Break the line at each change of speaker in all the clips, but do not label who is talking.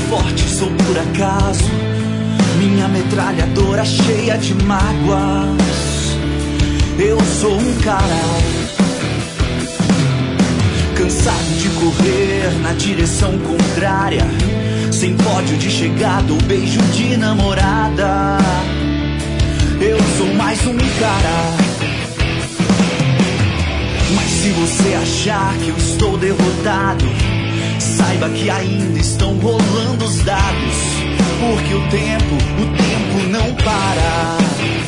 forte sou por acaso, minha metralhadora cheia de mágoas. Eu sou um cara cansado de correr na direção contrária, sem pódio de chegada ou beijo de namorada. Eu sou mais um cara. Mas se você achar que eu estou derrotado, saiba que ainda estão rolando os dados, porque o tempo não para.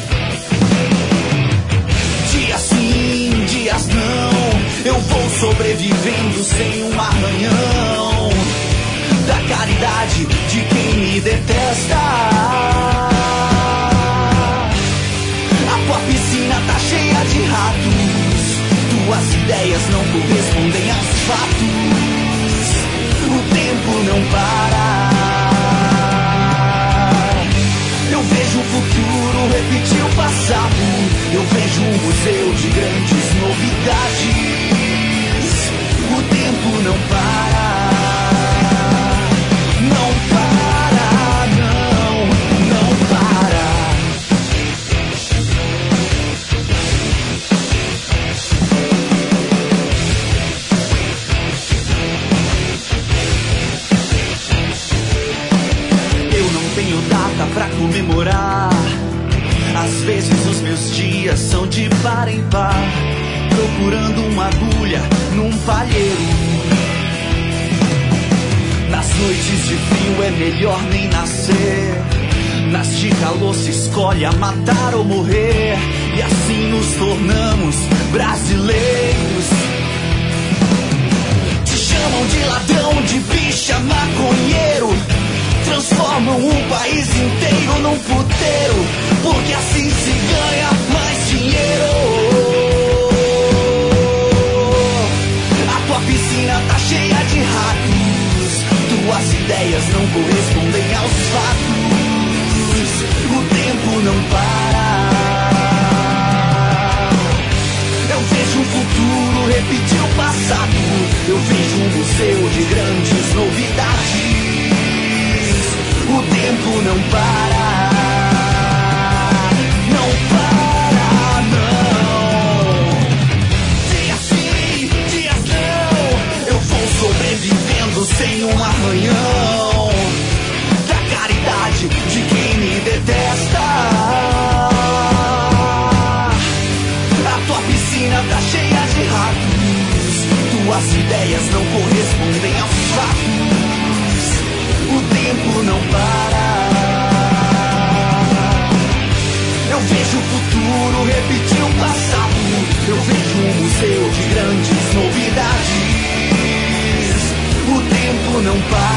Dias sim, dias não, eu vou sobrevivendo sem um arranhão da caridade de quem me detesta. A tua piscina tá cheia de ratos, tuas ideias não correspondem aos fatos. O tempo não para. Eu vejo o futuro repetir o passado, eu vejo um museu de grandes novidades. O tempo não para. Não para, não para. Eu não tenho data pra comemorar. Às vezes os meus dias são de par em par, procurando uma agulha num palheiro. Nas noites de frio é melhor nem nascer, nas de calor se escolhe a matar ou morrer. E assim nos tornamos brasileiros. Te chamam de ladrão, de bicha, maconheiro, transformam o país inteiro num puteiro, porque assim se ganha mais dinheiro. A tua piscina tá cheia de ratos, tuas ideias não correspondem aos fatos. O tempo não para. Eu vejo o futuro repetir o passado, eu vejo um museu de grandes novidades. O tempo não para. Não para, não. Dias sim, dias não, eu vou sobrevivendo sem um arranhão da caridade de quem me detesta. A tua piscina tá cheia de ratos, tuas ideias não correspondem aos fatos. O tempo não para. Eu vejo o futuro repetir o passado, eu vejo um museu de grandes novidades. O tempo não para.